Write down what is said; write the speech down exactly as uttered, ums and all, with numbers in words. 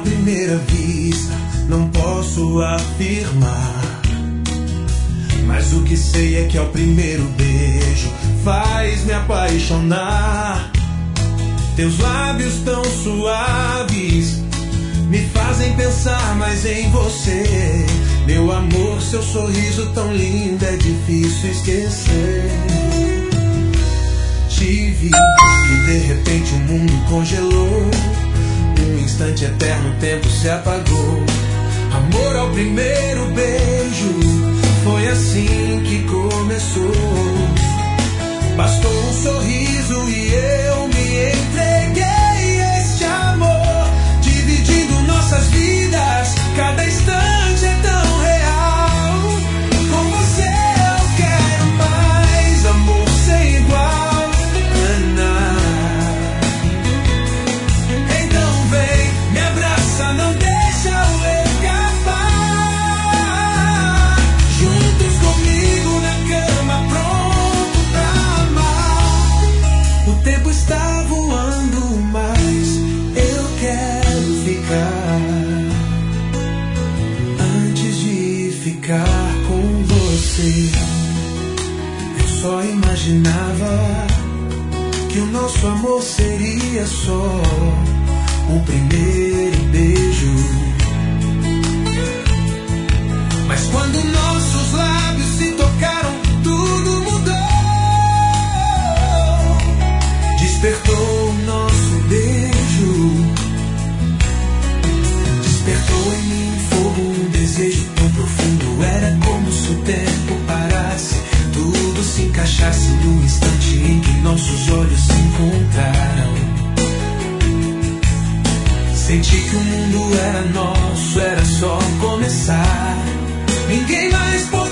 primeira vista não posso afirmar, mas o que sei é que ao primeiro beijo faz me apaixonar. Teus lábios tão suaves me fazem pensar mais em você. Meu amor, seu sorriso tão lindo é difícil esquecer. Te vi e de repente o mundo congelou. Um instante eterno, o tempo se apagou. Amor ao primeiro beijo, foi assim que começou. Bastou um sorriso e eu me entreguei a este amor, dividindo nossas vidas, cada instante é tão real. Com você eu quero mais, amor sem igual. Então vem, me abraça, não deixa eu escapar. Juntos comigo na cama, pronto pra amar. O tempo está voando, mas eu quero ficar. Antes de ficar com você, eu só imaginava que o nosso amor seria só o primeiro beijo. Mas quando nossos lábios se tocaram, tudo mudou. Despertou o nosso beijo, despertou em mim fogo, um desejo tão profundo. Era como se o tempo parasse, tudo se encaixasse no instante em que nossos olhos se encontraram. Senti que o mundo era nosso, era só começar. Ninguém mais poderia